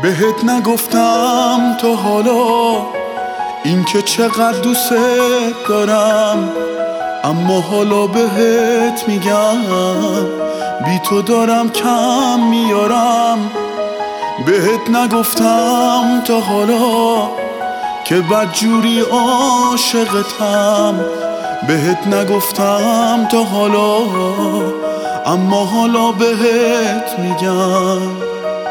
بهت نگفتم تا حالا این که چقدر دوست دارم، اما حالا بهت میگم بی تو دارم کم میارم. بهت نگفتم تا حالا که بدجوری عاشقتم، بهت نگفتم تا حالا اما حالا بهت میگم.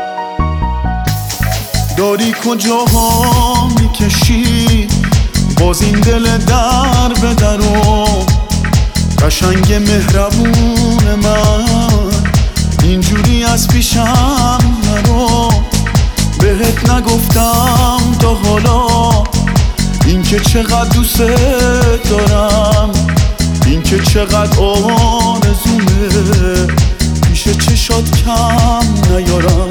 داری کجاها میکشی باز این دل در به درو، قشنگ مهربون من اینجوری از پیشم نرو. بهت نگفتم تا حالا این که چقدر دوست دارم، این که چقدر آرزومه پیش چشات کم نیارم.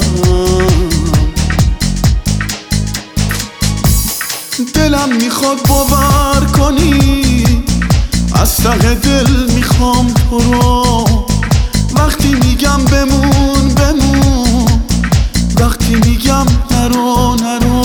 دلم میخواد باور کنی از ته دل میخوام تو رو، وقتی میگم بمون بمون، وقتی میگم نرو نرو.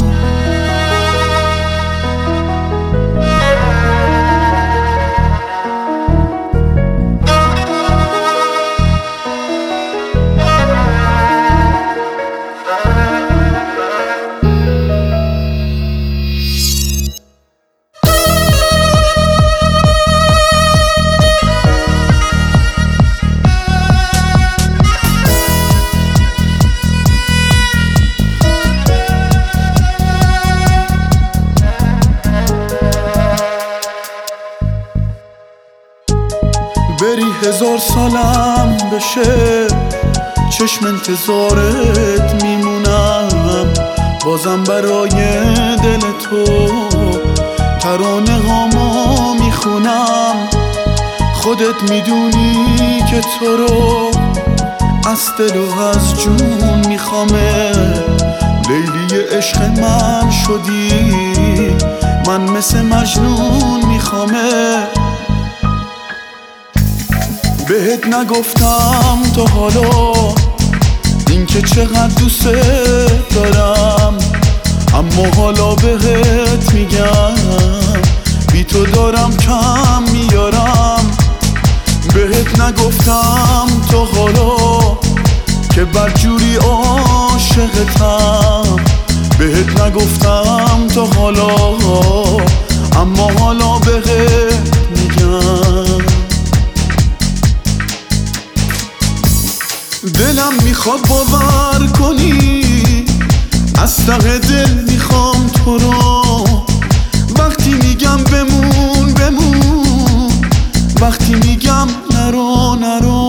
بری 1000 سالم بشه چشم انتظارت میمونم، بازم برای دل تو ترانه هامو میخونم. خودت میدونی که تو رو از دل و از جون میخوامه، لیلی عشق من شدی، من مثل مجنون میخوامه. بهت نگفتم تا حالا این که چقدر دوست دارم، اما حالا بهت میگم بی تو دارم کم میارم. بهت نگفتم تا حالا که بدجوری عاشقتم، بهت نگفتم تا حالا اما حالا بهت میگم. دلم میخواد باور کنی از ته دل میخوام تو رو، وقتی میگم بمون بمون، وقتی میگم نرو نرو.